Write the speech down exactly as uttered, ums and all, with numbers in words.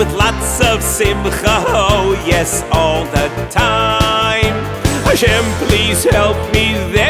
with lots of simcha, oh yes, all the time. Hashem, please help me there.